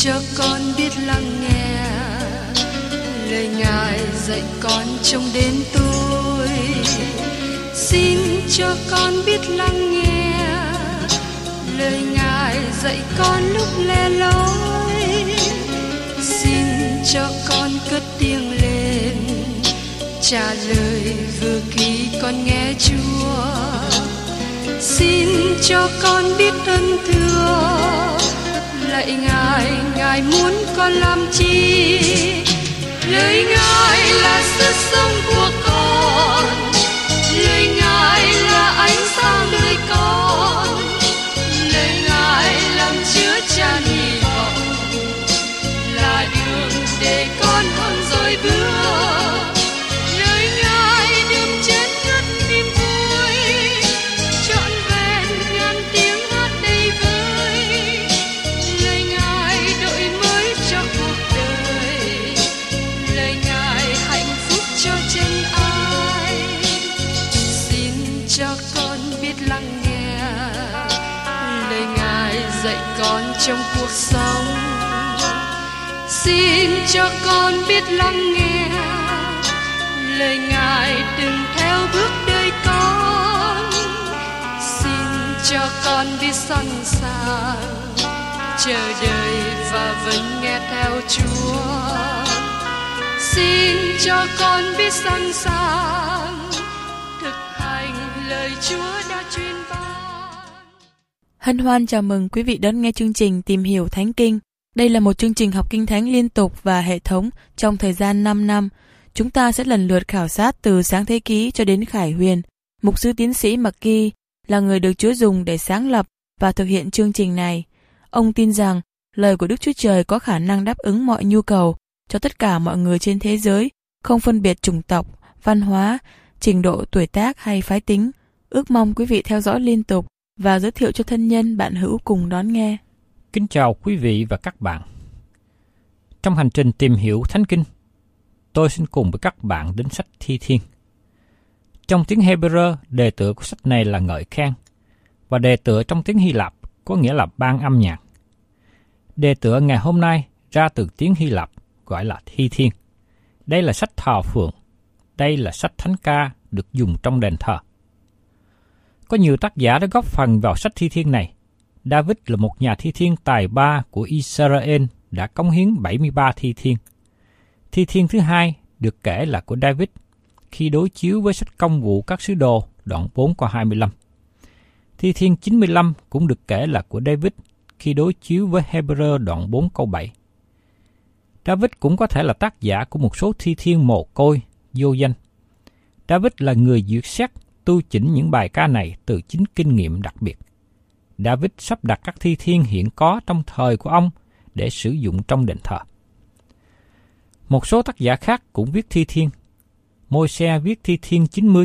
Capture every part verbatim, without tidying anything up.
cho con biết lắng nghe lời Ngài dạy con trong đêm tối. Xin cho con biết lắng nghe lời Ngài dạy con lúc lẻ loi. Xin cho con cất tiếng lên trả lời vừa khi con nghe Chúa. Xin cho con biết ơn thưa lạy Ngài, Ngài muốn con làm chi? Lời Ngài là sức sống của con, lời Ngài là ánh sáng đời con, lời Ngài làm chứa chan hy vọng, là đường để con không dối bước. Lời Ngài đừng chết ngất niềm vui, trọn vẹn ngàn tiếng hát đầy vơi. Lời Ngài đổi mới cho cuộc đời, lời Ngài hạnh phúc cho chân ai. Xin cho con biết lắng nghe lời Ngài dạy con trong cuộc sống. Xin cho con biết lắng nghe lời Ngài đừng theo bước đời con. Xin cho con biết sẵn sàng chờ đợi và vẫn nghe theo Chúa. Xin cho con biết sẵn sàng thực hành lời Chúa đã truyền ban. Hân hoan chào mừng quý vị đón nghe chương trình Tìm hiểu Thánh Kinh. Đây là một chương trình học Kinh Thánh liên tục và hệ thống trong thời gian năm năm. Chúng ta sẽ lần lượt khảo sát từ Sáng Thế Ký cho đến Khải Huyền. Mục sư tiến sĩ McGee là người được Chúa dùng để sáng lập và thực hiện chương trình này. Ông tin rằng lời của Đức Chúa Trời có khả năng đáp ứng mọi nhu cầu cho tất cả mọi người trên thế giới, không phân biệt chủng tộc, văn hóa, trình độ tuổi tác hay phái tính. Ước mong quý vị theo dõi liên tục và giới thiệu cho thân nhân bạn hữu cùng đón nghe. Kính chào quý vị và các bạn. Trong hành trình tìm hiểu Thánh Kinh, tôi xin cùng với các bạn đến sách Thi Thiên. Trong tiếng Hebrew, đề tựa của sách này là ngợi khen, và đề tựa trong tiếng Hy Lạp có nghĩa là ban âm nhạc. Đề tựa ngày hôm nay ra từ tiếng Hy Lạp gọi là Thi Thiên. Đây là sách thờ phượng, đây là sách thánh ca được dùng trong đền thờ. Có nhiều tác giả đã góp phần vào sách Thi Thiên này. David là một nhà thi thiên tài ba của Israel đã cống hiến bảy mươi ba thi thiên. Thi thiên thứ hai được kể là của David khi đối chiếu với sách Công vụ các sứ đồ đoạn bốn câu hai mươi lăm. Thi thiên chín mươi lăm cũng được kể là của David khi đối chiếu với Hebrew đoạn bốn câu bảy. David cũng có thể là tác giả của một số thi thiên mồ côi, vô danh. David là người duyệt xét, tu chỉnh những bài ca này từ chính kinh nghiệm đặc biệt. David sắp đặt các thi thiên hiện có trong thời của ông để sử dụng trong đền thờ. Một số tác giả khác cũng viết thi thiên. Môi-se viết thi thiên chín mươi,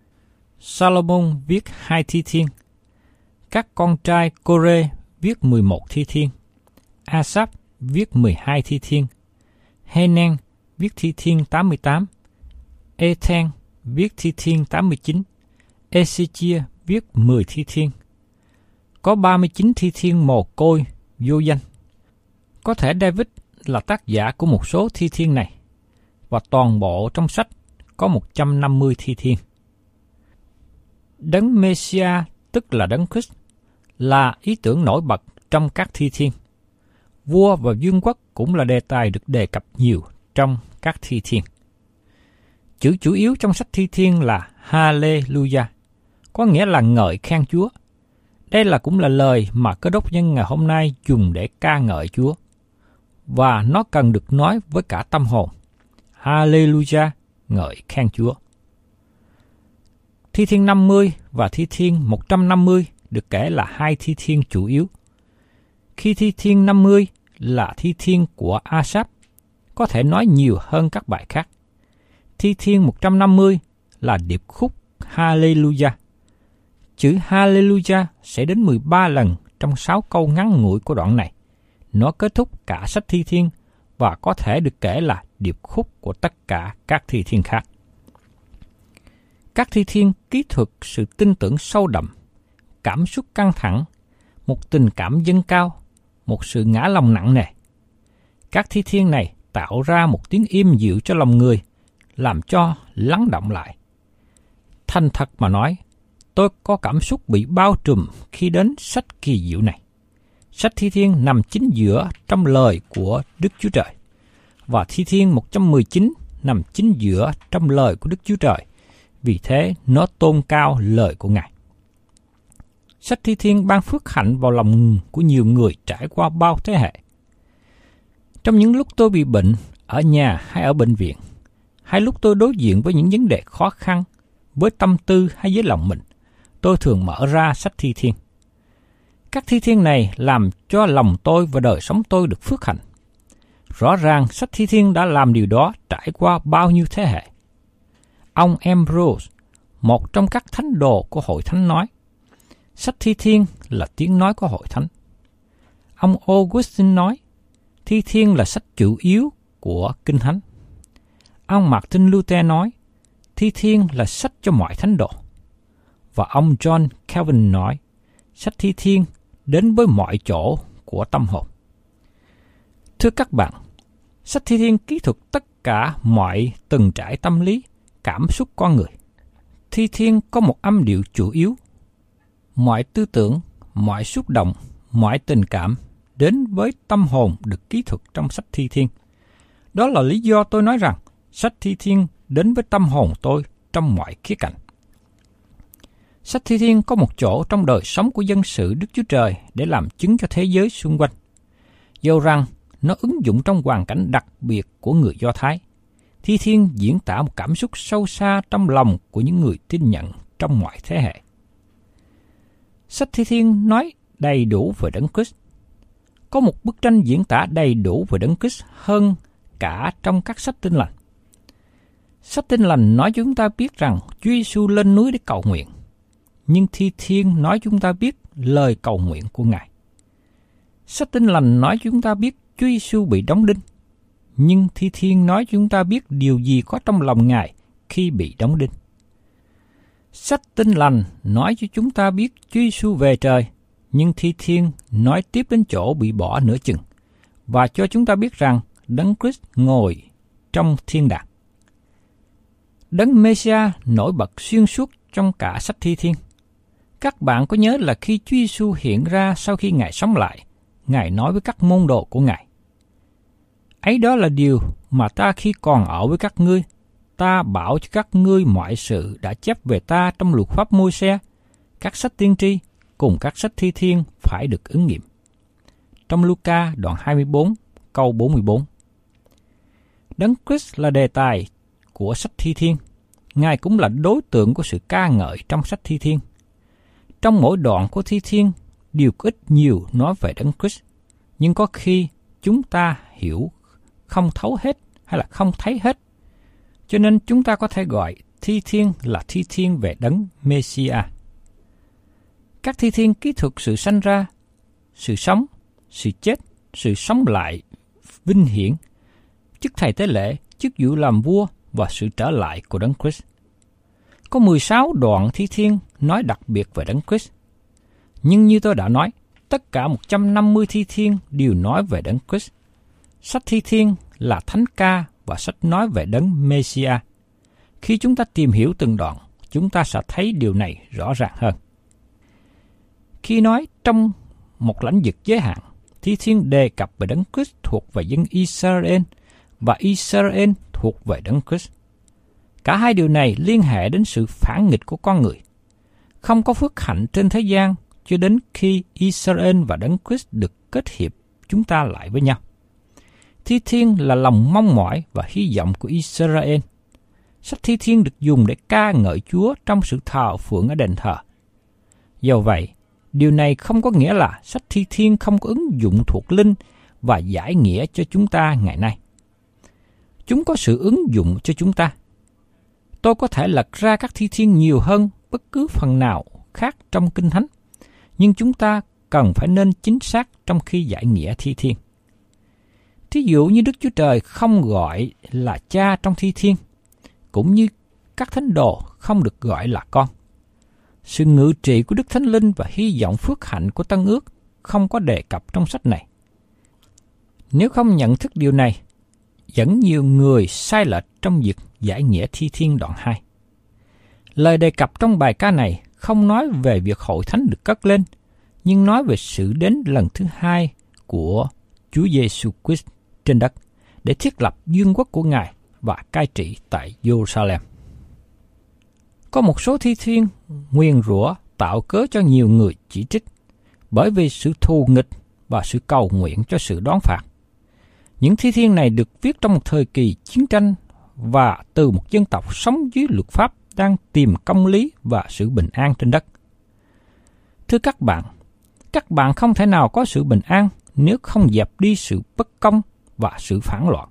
Salomon viết hai thi thiên, các con trai Cô-rê viết mười một thi thiên, Asaph viết mười hai thi thiên, Hê-nen viết thi thiên tám mươi tám, Ê-then viết thi thiên tám mươi chín, Ê-xê-chia viết mười thi thiên. Có ba mươi chín thi thiên mồ côi, vô danh. Có thể David là tác giả của một số thi thiên này, và toàn bộ trong sách có một trăm năm mươi thi thiên. Đấng Messiah, tức là Đấng Christ, là ý tưởng nổi bật trong các thi thiên. Vua và vương quốc cũng là đề tài được đề cập nhiều trong các thi thiên. Chữ chủ yếu trong sách thi thiên là Hallelujah, có nghĩa là ngợi khen Chúa. Đây là cũng là lời mà Cơ Đốc nhân ngày hôm nay dùng để ca ngợi Chúa. Và nó cần được nói với cả tâm hồn. Hallelujah, ngợi khen Chúa. Thi thiên năm mươi và thi thiên một trăm năm mươi được kể là hai thi thiên chủ yếu. Khi thi thiên năm mươi là thi thiên của Asaph, có thể nói nhiều hơn các bài khác. Thi thiên một trăm năm mươi là điệp khúc Hallelujah. Chữ Hallelujah sẽ đến mười ba lần trong sáu câu ngắn ngủi của đoạn này. Nó kết thúc cả sách thi thiên và có thể được kể là điệp khúc của tất cả các thi thiên khác. Các thi thiên kỹ thuật sự tin tưởng sâu đậm, cảm xúc căng thẳng, một tình cảm dâng cao, một sự ngã lòng nặng nề, Các thi thiên này tạo ra một tiếng im dịu cho lòng người, làm cho lắng động lại. Thành thật mà nói, tôi có cảm xúc bị bao trùm khi đến sách kỳ diệu này. Sách Thi Thiên nằm chính giữa trong lời của Đức Chúa Trời, và Thi Thiên một trăm mười chín nằm chính giữa trong lời của Đức Chúa Trời, vì thế nó tôn cao lời của Ngài. Sách Thi Thiên ban phước hạnh vào lòng của nhiều người trải qua bao thế hệ. Trong những lúc tôi bị bệnh, ở nhà hay ở bệnh viện, hay lúc tôi đối diện với những vấn đề khó khăn, với tâm tư hay với lòng mình, tôi thường mở ra sách Thi Thiên. Các thi thiên này làm cho lòng tôi và đời sống tôi được phước hạnh. Rõ ràng sách Thi Thiên đã làm điều đó trải qua bao nhiêu thế hệ. Ông Ambrose, một trong các thánh đồ của hội thánh nói, sách Thi Thiên là tiếng nói của hội thánh. Ông Augustine nói, Thi Thiên là sách chủ yếu của Kinh Thánh. Ông Martin Luther nói, Thi Thiên là sách cho mọi thánh đồ. Và ông John Calvin nói, sách Thi Thiên đến với mọi chỗ của tâm hồn. Thưa các bạn, sách Thi Thiên kỹ thuật tất cả mọi từng trải tâm lý, cảm xúc con người. Thi Thiên có một âm điệu chủ yếu. Mọi tư tưởng, mọi xúc động, mọi tình cảm đến với tâm hồn được kỹ thuật trong sách Thi Thiên. Đó là lý do tôi nói rằng sách Thi Thiên đến với tâm hồn tôi trong mọi khía cạnh. Sách Thi Thiên có một chỗ trong đời sống của dân sự Đức Chúa Trời để làm chứng cho thế giới xung quanh. Dẫu rằng nó ứng dụng trong hoàn cảnh đặc biệt của người Do Thái, Thi Thiên diễn tả một cảm xúc sâu xa trong lòng của những người tin nhận trong mọi thế hệ. Sách Thi Thiên nói đầy đủ về Đấng Christ. Có một bức tranh diễn tả đầy đủ về Đấng Christ hơn cả trong các sách Tin Lành. Sách Tin Lành nói chúng ta biết rằng Chúa Giêsu lên núi để cầu nguyện, nhưng Thi Thiên nói chúng ta biết lời cầu nguyện của Ngài. Sách Tin Lành nói chúng ta biết Chúa Giêsu bị đóng đinh, nhưng Thi Thiên nói chúng ta biết điều gì có trong lòng Ngài khi bị đóng đinh. Sách Tin Lành nói cho chúng ta biết Chúa Giêsu về trời, nhưng Thi Thiên nói tiếp đến chỗ bị bỏ nửa chừng, và cho chúng ta biết rằng Đấng Christ ngồi trong thiên đàng. Đấng Mêsia nổi bật xuyên suốt trong cả sách Thi Thiên. Các bạn có nhớ là khi Chúa Giêsu hiện ra sau khi Ngài sống lại, Ngài nói với các môn đồ của Ngài, ấy đó là điều mà ta khi còn ở với các ngươi, ta bảo cho các ngươi mọi sự đã chép về ta trong luật pháp Môi-se, các sách tiên tri cùng các sách Thi Thiên phải được ứng nghiệm. Trong Luca đoạn hai mươi bốn câu bốn mươi bốn. Đấng Christ là đề tài của sách Thi Thiên. Ngài cũng là đối tượng của sự ca ngợi trong sách Thi Thiên. Trong mỗi đoạn của Thi Thiên, điều ít nhiều nói về Đấng Christ, nhưng có khi chúng ta hiểu không thấu hết hay là không thấy hết. Cho nên chúng ta có thể gọi Thi Thiên là Thi Thiên về Đấng Mêsia. Các Thi Thiên kỹ thuật sự sanh ra, sự sống, sự chết, sự sống lại, vinh hiển, chức thầy tế lễ, chức vụ làm vua và sự trở lại của Đấng Christ. Có mười sáu đoạn Thi Thiên nói đặc biệt về Đấng Christ. Nhưng như tôi đã nói, tất cả một trăm năm mươi Thi Thiên đều nói về Đấng Christ. Sách Thi Thiên là thánh ca và sách nói về Đấng Mêsia. Khi chúng ta tìm hiểu từng đoạn, chúng ta sẽ thấy điều này rõ ràng hơn. Khi nói trong một lãnh vực giới hạn, Thi Thiên đề cập về Đấng Christ thuộc về dân Israel và Israel thuộc về Đấng Christ. Cả hai điều này liên hệ đến sự phản nghịch của con người. Không có phước hạnh trên thế gian cho đến khi Israel và Đấng Christ được kết hiệp chúng ta lại với nhau. Thi Thiên là lòng mong mỏi và hy vọng của Israel. Sách Thi Thiên được dùng để ca ngợi Chúa trong sự thờ phượng ở đền thờ. Do vậy, điều này không có nghĩa là sách Thi Thiên không có ứng dụng thuộc linh và giải nghĩa cho chúng ta ngày nay. Chúng có sự ứng dụng cho chúng ta. Tôi có thể lật ra các Thi Thiên nhiều hơn bất cứ phần nào khác trong Kinh Thánh, nhưng chúng ta cần phải nên chính xác trong khi giải nghĩa Thi Thiên. Thí dụ như Đức Chúa Trời không gọi là Cha trong Thi Thiên, cũng như các thánh đồ không được gọi là con. Sự ngự trị của Đức Thánh Linh và hy vọng phước hạnh của Tân Ước không có đề cập trong sách này. Nếu không nhận thức điều này, dẫn nhiều người sai lệch trong việc giải nghĩa thi thiên đoạn hai. Lời đề cập trong bài ca này không nói về việc hội thánh được cất lên, nhưng nói về sự đến lần thứ hai của Chúa Giêsu Christ trên đất để thiết lập vương quốc của Ngài và cai trị tại Jerusalem. Có một số thi thiên nguyền rủa tạo cớ cho nhiều người chỉ trích bởi vì sự thù nghịch và sự cầu nguyện cho sự đón phạt. Những thi thiên này được viết trong một thời kỳ chiến tranh và từ một dân tộc sống dưới luật pháp đang tìm công lý và sự bình an trên đất. Thưa các bạn, các bạn không thể nào có sự bình an nếu không dẹp đi sự bất công và sự phản loạn.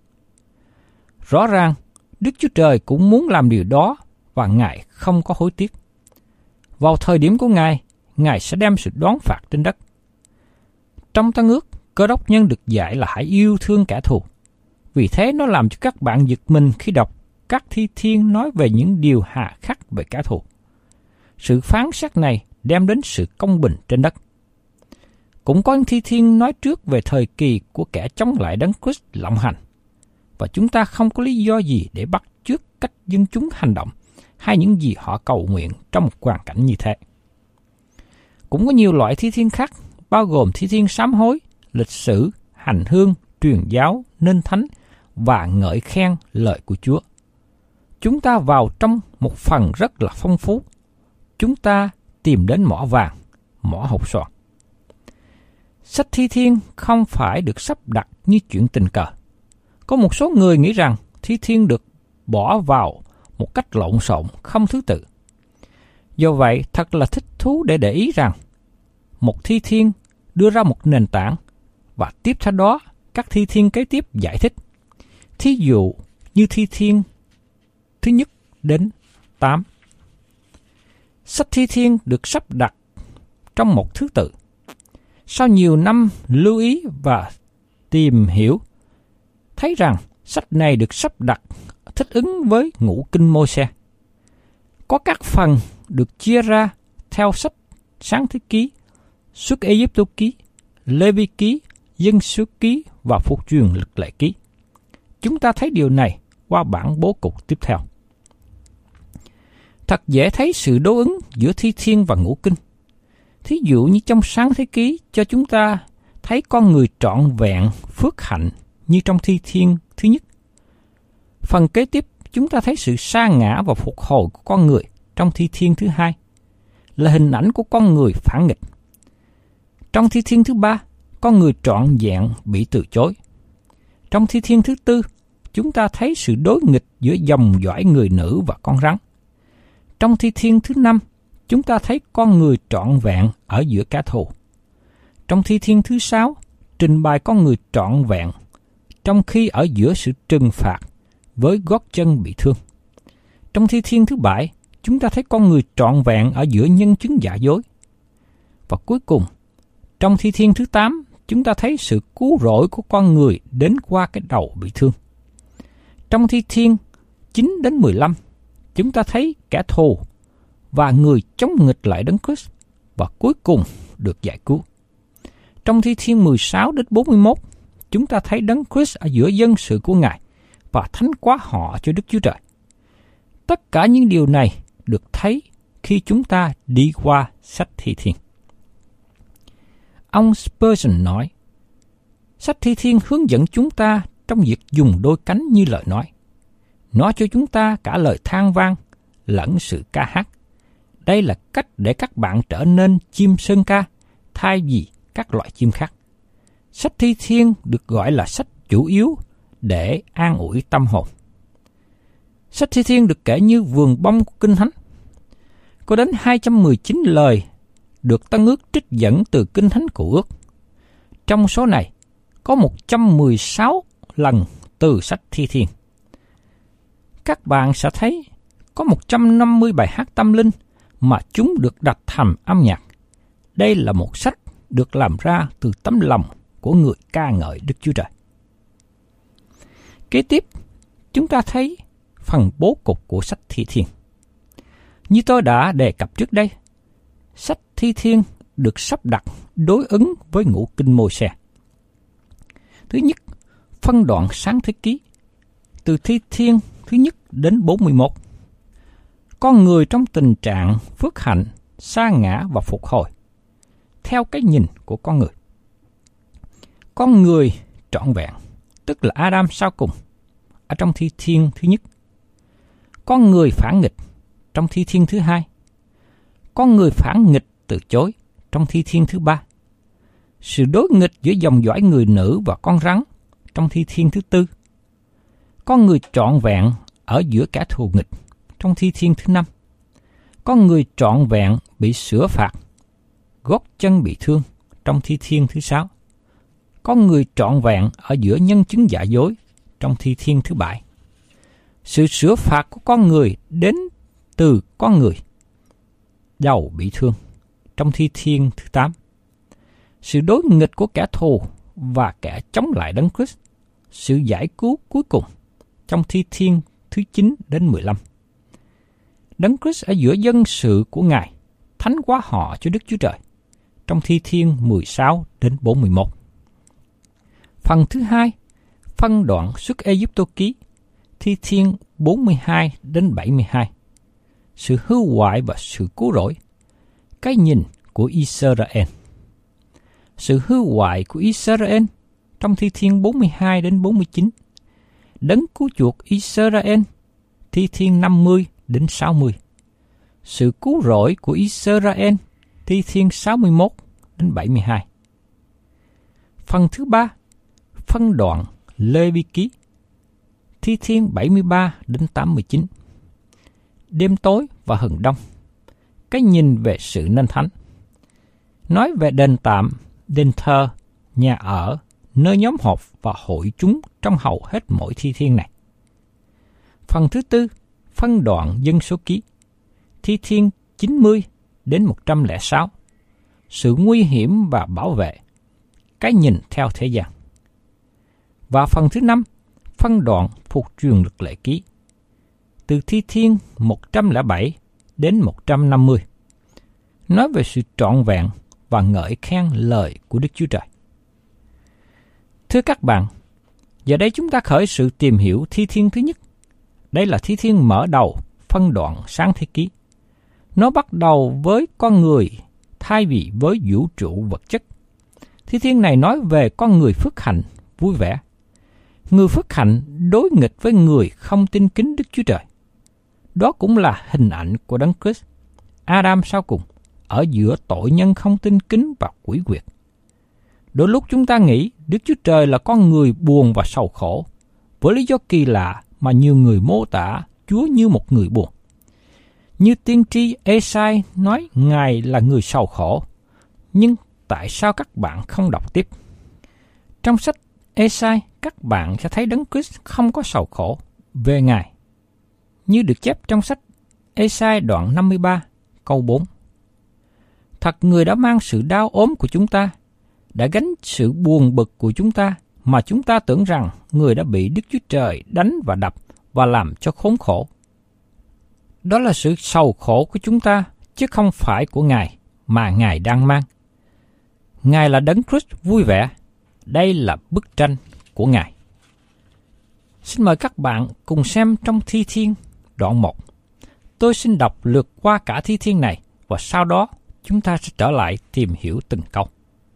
Rõ ràng, Đức Chúa Trời cũng muốn làm điều đó và Ngài không có hối tiếc. Vào thời điểm của Ngài, Ngài sẽ đem sự đón phạt trên đất. Trong Tân Ước, Cơ Đốc nhân được dạy là hãy yêu thương kẻ thù. Vì thế nó làm cho các bạn giật mình khi đọc các thi thiên nói về những điều hà khắc về kẻ thù. Sự phán xét này đem đến sự công bình trên đất. Cũng có những thi thiên nói trước về thời kỳ của kẻ chống lại Đấng Christ lộng hành, và chúng ta không có lý do gì để bắt chước cách dân chúng hành động hay những gì họ cầu nguyện trong một hoàn cảnh như thế. Cũng có nhiều loại thi thiên khác, bao gồm thi thiên sám hối, lịch sử, hành hương, truyền giáo, nên thánh và ngợi khen lời của Chúa. Chúng ta vào trong một phần rất là phong phú. Chúng ta tìm đến mỏ vàng, mỏ hột xoàn. Sách thi thiên không phải được sắp đặt như chuyện tình cờ. Có một số người nghĩ rằng thi thiên được bỏ vào một cách lộn xộn, không thứ tự. Do vậy, thật là thích thú để để ý rằng một thi thiên đưa ra một nền tảng và tiếp theo đó các thi thiên kế tiếp giải thích. Thí dụ như thi thiên thứ nhất đến tám. Sách thi thiên được sắp đặt trong một thứ tự. Sau nhiều năm lưu ý và tìm hiểu, thấy rằng sách này được sắp đặt thích ứng với ngũ kinh Mô-se. Có các phần được chia ra theo sách Sáng Thế Ký, Xuất Ê-díp-tô Ký, Lê-vi Ký, Dân Số Ký và Phục Truyền Luật Lệ Ký. Chúng ta thấy điều này qua bản bố cục tiếp theo. Thật dễ thấy sự đối ứng giữa thi thiên và ngũ kinh. Thí dụ như trong Sáng Thế Ký cho chúng ta thấy con người trọn vẹn phước hạnh như trong thi thiên thứ nhất. Phần kế tiếp chúng ta thấy sự sa ngã và phục hồi của con người trong thi thiên thứ hai, là hình ảnh của con người phản nghịch. Trong thi thiên thứ ba, con người trọn vẹn bị từ chối. Trong thi thiên thứ tư, chúng ta thấy sự đối nghịch giữa dòng dõi người nữ và con rắn. Trong thi thiên thứ năm, chúng ta thấy con người trọn vẹn ở giữa kẻ thù. Trong thi thiên thứ sáu, trình bày con người trọn vẹn, trong khi ở giữa sự trừng phạt với gót chân bị thương. Trong thi thiên thứ bảy, chúng ta thấy con người trọn vẹn ở giữa nhân chứng giả dối. Và cuối cùng, trong thi thiên thứ tám, chúng ta thấy sự cứu rỗi của con người đến qua cái đầu bị thương. Trong thi thiên chín đến mười lăm, chúng ta thấy kẻ thù và người chống nghịch lại Đấng Christ và cuối cùng được giải cứu. Trong thi thiên mười sáu đến bốn mươi mốt, chúng ta thấy Đấng Christ ở giữa dân sự của Ngài và thánh hóa họ cho Đức Chúa Trời. Tất cả những điều này được thấy khi chúng ta đi qua sách thi thiên. Ông Spurgeon nói, sách thi thiên hướng dẫn chúng ta trong việc dùng đôi cánh như lời nói. Nó cho chúng ta cả lời than vang lẫn sự ca hát. Đây là cách để các bạn trở nên chim sơn ca thay vì các loại chim khác. Sách thi thiên được gọi là sách chủ yếu để an ủi tâm hồn. Sách thi thiên được kể như vườn bông của Kinh Thánh. Có đến hai trăm mười chín lời được Tân Ước trích dẫn từ Kinh Thánh Cựu Ước. Trong số này, có một trăm mười sáu lần từ sách thi thiên. Các bạn sẽ thấy có một trăm năm mươi bài hát tâm linh mà chúng được đặt thành âm nhạc. Đây là một sách được làm ra từ tấm lòng của người ca ngợi Đức Chúa Trời. Kế tiếp, chúng ta thấy phần bố cục của sách thi thiên. Như tôi đã đề cập trước đây, sách thi thiên được sắp đặt đối ứng với ngũ kinh Mô-se. Thứ nhất, phân đoạn Sáng Thế Ký, từ Thi Thiên thứ nhất đến bốn mươi mốt. Con người trong tình trạng phước hạnh, sa ngã và phục hồi, theo cái nhìn của con người. Con người trọn vẹn, tức là Adam sau cùng, ở trong Thi Thiên thứ nhất. Con người phản nghịch trong Thi Thiên thứ hai. Con người phản nghịch từ chối trong Thi Thiên thứ ba. Sự đối nghịch giữa dòng dõi người nữ và con rắn trong Thi Thiên thứ tư. Con người trọn vẹn ở giữa kẻ thù nghịch trong Thi Thiên thứ năm. Con người trọn vẹn bị sửa phạt, gót chân bị thương trong Thi Thiên thứ sáu. Con người trọn vẹn ở giữa nhân chứng giả dối trong Thi Thiên thứ bảy. Sự sửa phạt của con người đến từ con người, đầu bị thương trong Thi Thiên thứ tám. Sự đối nghịch của kẻ thù và kẻ chống lại Đấng Christ, sự giải cứu cuối cùng trong Thi Thiên thứ chín đến mười lăm. Đấng Christ ở giữa dân sự của Ngài, thánh hóa họ cho Đức Chúa Trời trong Thi Thiên mười sáu đến bốn mươi mốt. Phần thứ hai, phân đoạn Xuất Ê-díp-tô ký, Thi Thiên bốn mươi hai đến bảy mươi hai. Sự hư hoại và sự cứu rỗi, cái nhìn của Israel. Sự hư hoại của Israel trong Thi Thiên bốn mươi hai đến bốn mươi chín. Đấng cứu chuộc Israel, Thi Thiên năm mươi đến sáu mươi. Sự cứu rỗi của Israel, Thi Thiên sáu mươi mốt đến bảy mươi hai. Phần thứ ba, phân đoạn Lê-vi ký, Thi Thiên bảy mươi ba đến tám mươi chín. Đêm tối và hừng đông, cái nhìn về sự nên thánh. Nói về đền tạm, đền thờ, nhà ở, nơi nhóm họp và hội chúng trong hầu hết mỗi Thi Thiên này. Phần thứ tư, phân đoạn Dân số ký, Thi Thiên chín mươi đến một trăm lẻ sáu. Sự nguy hiểm và bảo vệ, cái nhìn theo thế gian. Và phần thứ năm, phân đoạn Phục truyền luật lệ ký, từ Thi Thiên một trăm lẻ bảy đến một trăm năm mươi, nói về sự trọn vẹn và ngợi khen lời của Đức Chúa Trời. Thưa các bạn, giờ đây chúng ta khởi sự tìm hiểu Thi Thiên thứ nhất. Đây là Thi Thiên mở đầu phân đoạn Sáng Thế Ký. Nó bắt đầu với con người thay vì với vũ trụ vật chất. Thi Thiên này nói về con người phước hạnh, vui vẻ. Người phước hạnh đối nghịch với người không tin kính Đức Chúa Trời. Đó cũng là hình ảnh của Đấng Christ, Adam sau cùng, ở giữa tội nhân không tin kính và quỷ quyệt. Đôi lúc chúng ta nghĩ Đức Chúa Trời là con người buồn và sầu khổ, với lý do kỳ lạ mà nhiều người mô tả Chúa như một người buồn. Như tiên tri Ê-sai nói Ngài là người sầu khổ, nhưng tại sao các bạn không đọc tiếp? Trong sách Ê-sai, các bạn sẽ thấy Đấng Christ không có sầu khổ về Ngài, như được chép trong sách Ê-sai đoạn năm mươi ba, câu bốn. Thật người đã mang sự đau ốm của chúng ta, đã gánh sự buồn bực của chúng ta, mà chúng ta tưởng rằng người đã bị Đức Chúa Trời đánh và đập và làm cho khốn khổ. Đó là sự sầu khổ của chúng ta, chứ không phải của Ngài mà Ngài đang mang. Ngài là Đấng Christ vui vẻ. Đây là bức tranh của Ngài. Xin mời các bạn cùng xem trong Thi Thiên đoạn một. Tôi xin đọc lượt qua cả Thi Thiên này và sau đó chúng ta sẽ trở lại tìm hiểu từng câu.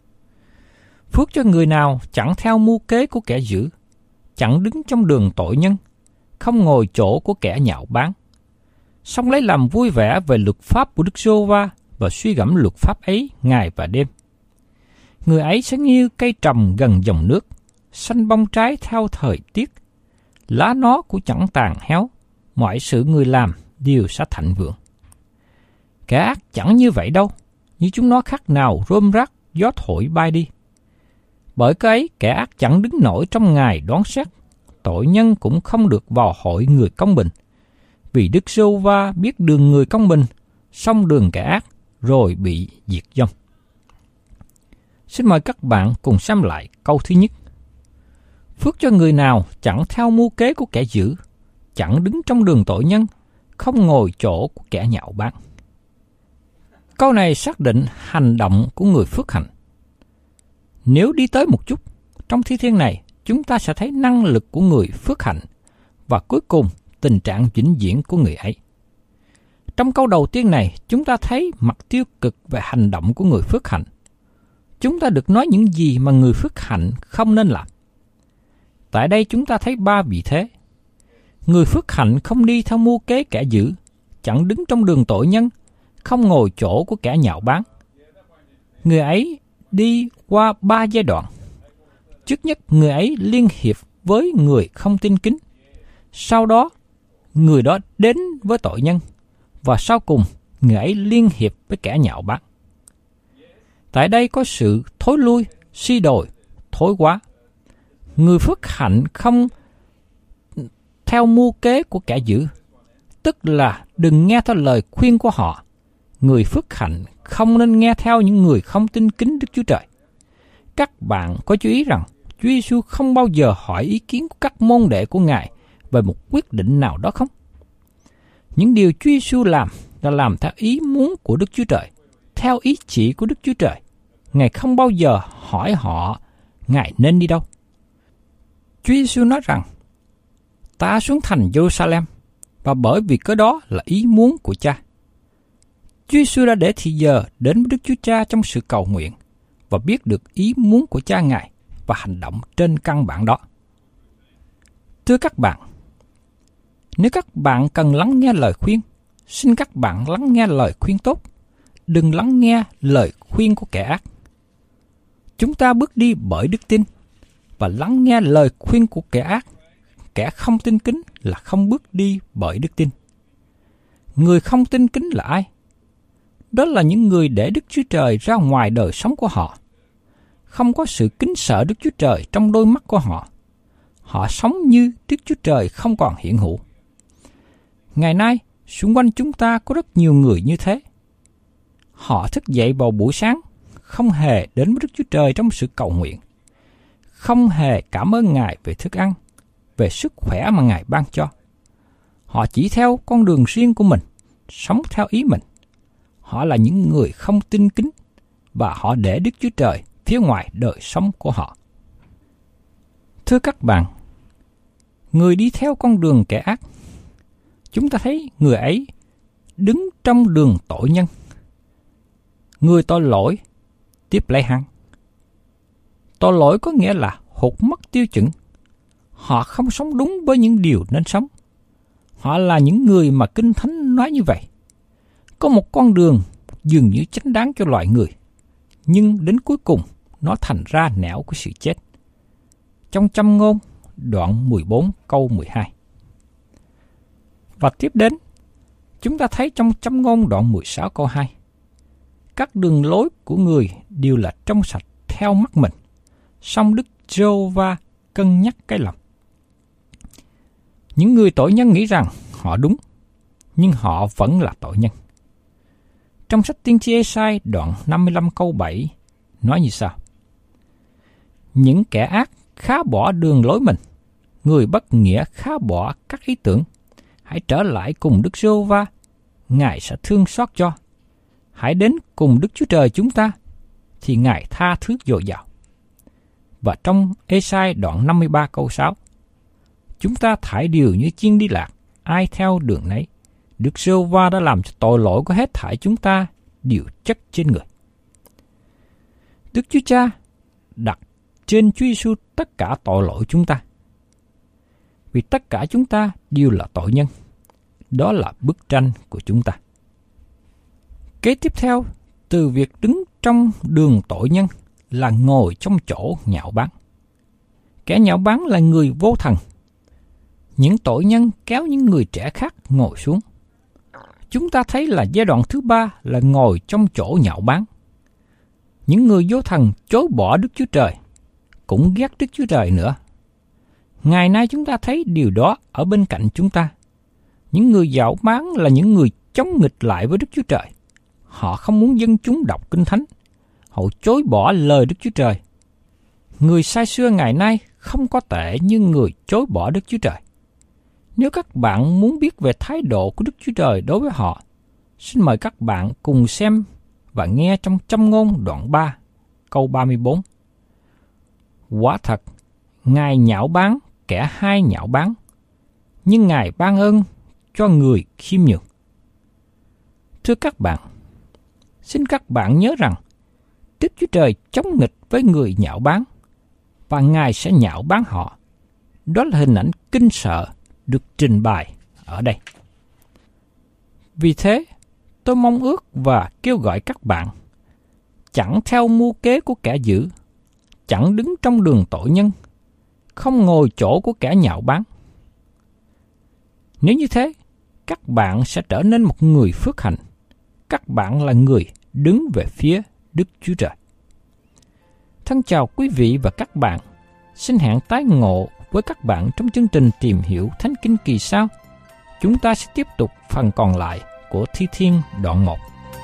Phước cho người nào chẳng theo mưu kế của kẻ dữ, chẳng đứng trong đường tội nhân, không ngồi chỗ của kẻ nhạo báng. Song lấy làm vui vẻ về luật pháp của Đức Giê-hô-va và suy gẫm luật pháp ấy ngày và đêm. Người ấy sẽ như cây trồng gần dòng nước, xanh bông trái theo thời tiết. Lá nó cũng chẳng tàn héo, mọi sự người làm đều sẽ thịnh vượng. Kẻ ác chẳng như vậy đâu, như chúng nó khác nào rôm rác gió thổi bay đi. Bởi cái ấy kẻ ác chẳng đứng nổi trong ngày đoán xét, tội nhân cũng không được vào hội người công bình. Vì Đức Giê-hô-va biết đường người công bình, song đường kẻ ác rồi bị diệt vong. Xin mời các bạn cùng xem lại câu thứ nhất. Phước cho người nào chẳng theo mưu kế của kẻ dữ, chẳng đứng trong đường tội nhân, không ngồi chỗ của kẻ nhạo báng. Câu này xác định hành động của người phước hạnh. Nếu đi tới một chút, trong Thi Thiên này, chúng ta sẽ thấy năng lực của người phước hạnh và cuối cùng tình trạng vĩnh viễn của người ấy. Trong câu đầu tiên này, chúng ta thấy mặt tiêu cực về hành động của người phước hạnh. Chúng ta được nói những gì mà người phước hạnh không nên làm. Tại đây chúng ta thấy ba vị thế. Người phước hạnh không đi theo mưu kế kẻ dữ, chẳng đứng trong đường tội nhân, không ngồi chỗ của kẻ nhạo báng. Người ấy đi qua ba giai đoạn. Trước nhất, người ấy liên hiệp với người không tin kính. Sau đó, người đó đến với tội nhân. Và sau cùng, người ấy liên hiệp với kẻ nhạo báng. Tại đây có sự thối lui, suy đồi, thối quá. Người phước hạnh không theo mưu kế của kẻ dữ, tức là đừng nghe theo lời khuyên của họ. Người phước hạnh không nên nghe theo những người không tin kính Đức Chúa Trời. Các bạn có chú ý rằng Chúa Giêsu không bao giờ hỏi ý kiến của các môn đệ của Ngài về một quyết định nào đó không? Những điều Chúa Giêsu làm là làm theo ý muốn của Đức Chúa Trời, theo ý chỉ của Đức Chúa Trời. Ngài không bao giờ hỏi họ Ngài nên đi đâu. Chúa Giêsu nói rằng, ta xuống thành Giê-ru-sa-lem, và bởi vì cái đó là ý muốn của Cha. Chúa Giêsu đã để thì giờ đến với Đức Chúa Cha trong sự cầu nguyện và biết được ý muốn của Cha Ngài và hành động trên căn bản đó. Thưa các bạn, nếu các bạn cần lắng nghe lời khuyên, xin các bạn lắng nghe lời khuyên tốt, đừng lắng nghe lời khuyên của kẻ ác. Chúng ta bước đi bởi đức tin, và lắng nghe lời khuyên của kẻ ác, kẻ không tin kính là không bước đi bởi đức tin. Người không tin kính là ai? Đó là những người để Đức Chúa Trời ra ngoài đời sống của họ. Không có sự kính sợ Đức Chúa Trời trong đôi mắt của họ. Họ sống như Đức Chúa Trời không còn hiện hữu. Ngày nay, xung quanh chúng ta có rất nhiều người như thế. Họ thức dậy vào buổi sáng, không hề đến với Đức Chúa Trời trong sự cầu nguyện, không hề cảm ơn Ngài về thức ăn, về sức khỏe mà Ngài ban cho. Họ chỉ theo con đường riêng của mình, sống theo ý mình. Họ là những người không tin kính, và họ để Đức Chúa Trời phía ngoài đời sống của họ. Thưa các bạn, người đi theo con đường kẻ ác, chúng ta thấy người ấy đứng trong đường tội nhân. Người tội lỗi tiếp lấy hắn. Tội lỗi có nghĩa là hụt mất tiêu chuẩn. Họ không sống đúng với những điều nên sống. Họ là những người mà Kinh Thánh nói như vậy. Có một con đường dường như chánh đáng cho loài người, nhưng đến cuối cùng nó thành ra nẻo của sự chết. Trong Châm Ngôn, đoạn mười bốn câu mười hai. Và tiếp đến, chúng ta thấy trong Châm Ngôn đoạn mười sáu câu hai. Các đường lối của người đều là trong sạch theo mắt mình, song Đức Giê-hô-va cân nhắc cái lòng. Những người tội nhân nghĩ rằng họ đúng, nhưng họ vẫn là tội nhân. Trong sách tiên tri Ê-sai đoạn năm mươi lăm câu bảy nói như sau: những kẻ ác khá bỏ đường lối mình, người bất nghĩa khá bỏ các ý tưởng. Hãy trở lại cùng Đức Giê-hô-va, Ngài sẽ thương xót cho. Hãy đến cùng Đức Chúa Trời chúng ta, thì Ngài tha thứ dồi dào. Và trong Ê-sai đoạn năm mươi ba câu sáu, chúng ta thải điều như chiên đi lạc, ai theo đường nấy. Đức Giê-hô-va đã làm cho tội lỗi của hết thảy chúng ta đều chất trên người. Đức Chúa Cha đặt trên Chúa Giêsu tất cả tội lỗi chúng ta. Vì tất cả chúng ta đều là tội nhân. Đó là bức tranh của chúng ta. Kế tiếp theo, từ việc đứng trong đường tội nhân là ngồi trong chỗ nhạo báng. Kẻ nhạo báng là người vô thần. Những tội nhân kéo những người trẻ khác ngồi xuống. Chúng ta thấy là giai đoạn thứ ba là ngồi trong chỗ nhạo báng. Những người vô thần chối bỏ Đức Chúa Trời, cũng ghét Đức Chúa Trời nữa. Ngày nay chúng ta thấy điều đó ở bên cạnh chúng ta. Những người nhạo báng là những người chống nghịch lại với Đức Chúa Trời. Họ không muốn dân chúng đọc Kinh Thánh. Họ chối bỏ lời Đức Chúa Trời. Người sai xưa ngày nay không có tệ như người chối bỏ Đức Chúa Trời. Nếu các bạn muốn biết về thái độ của Đức Chúa Trời đối với họ, xin mời các bạn cùng xem và nghe trong Châm Ngôn đoạn ba, câu ba mươi bốn. Quả thật, Ngài nhạo báng kẻ hay nhạo báng, nhưng Ngài ban ơn cho người khiêm nhường. Thưa các bạn, xin các bạn nhớ rằng Đức Chúa Trời chống nghịch với người nhạo báng, và Ngài sẽ nhạo báng họ. Đó là hình ảnh kinh sợ được trình bày ở đây. Vì thế, tôi mong ước và kêu gọi các bạn chẳng theo mưu kế của kẻ dữ, chẳng đứng trong đường tội nhân, không ngồi chỗ của kẻ nhạo báng. Nếu như thế, các bạn sẽ trở nên một người phước hạnh. Các bạn là người đứng về phía Đức Chúa Trời. Thân chào quý vị và các bạn. Xin hẹn tái ngộ với các bạn trong chương trình Tìm Hiểu Thánh Kinh kỳ sau. Chúng ta sẽ tiếp tục phần còn lại của Thi Thiên đoạn một.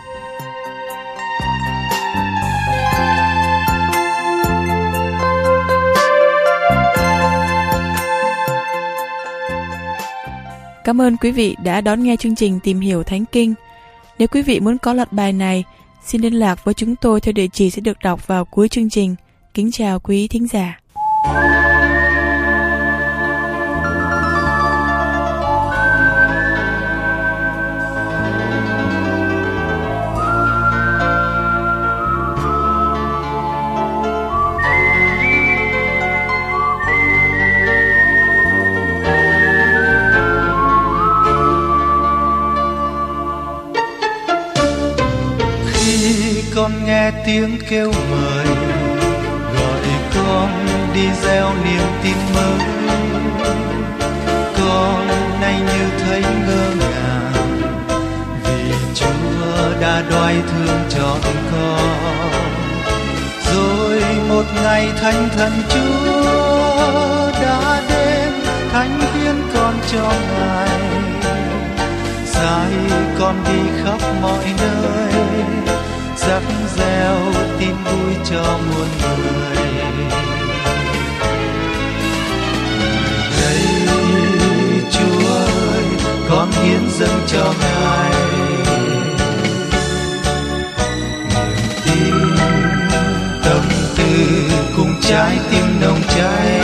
Cảm ơn quý vị đã đón nghe chương trình Tìm Hiểu Thánh Kinh. Nếu quý vị muốn có loạt bài này, xin liên lạc với chúng tôi theo địa chỉ sẽ được đọc vào cuối chương trình. Kính chào quý thính giả. Con nghe tiếng kêu mời, gọi con đi gieo niềm tin mới. Con nay như thấy ngơ ngàng, vì Chúa đã đoái thương chọn con. Rồi một ngày thánh thần Chúa đã đến thánh hiến con cho Ngài, sai con đi khắp mọi nơi, rắc reo tin vui cho muôn người. Đây Chúa ơi, con hiến dâng cho Ngài niềm tin, tâm tư cùng trái tim nồng cháy.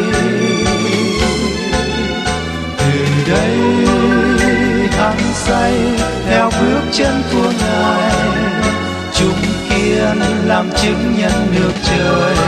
Từ đây hăng say theo bước chân của Ngài, chúng kiên làm chứng nhân nước trời.